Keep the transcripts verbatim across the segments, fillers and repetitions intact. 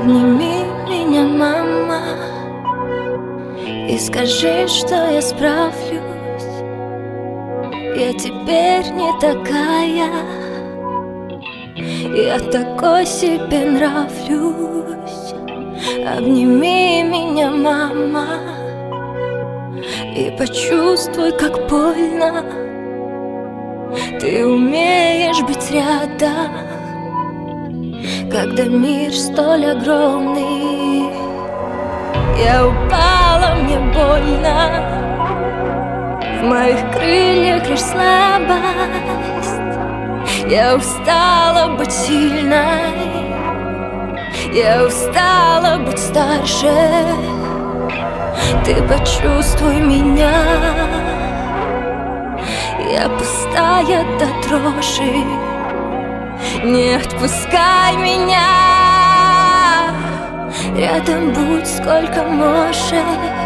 Обними меня, мама, и скажи, что я справлюсь. Я теперь не такая, я такой себе нравлюсь. Обними меня, мама, и почувствуй, как больно. Ты умеешь быть рядом, когда мир столь огромный. Я упала, мне больно, в моих крыльях лишь слабость. Я устала быть сильной, я устала быть старше. Ты почувствуй меня, я пустая до дрожи. Не отпускай меня, рядом будь сколько можешь.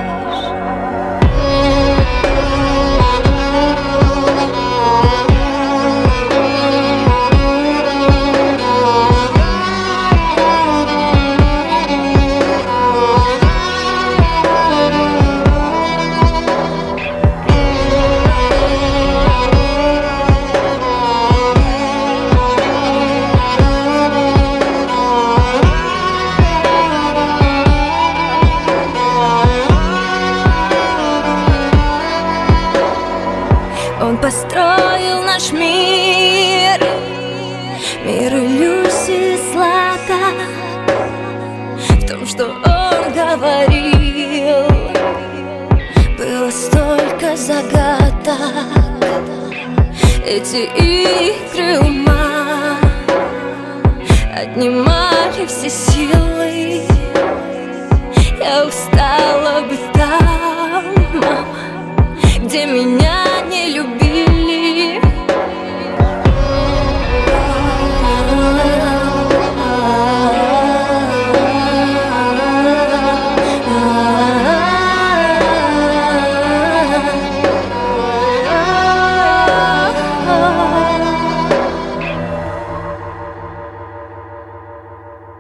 Он построил наш мир, мир иллюзий и злата. В том, что он говорил, было столько загадок. Эти игры ума отнимали все силы. Я устала быть там, где меня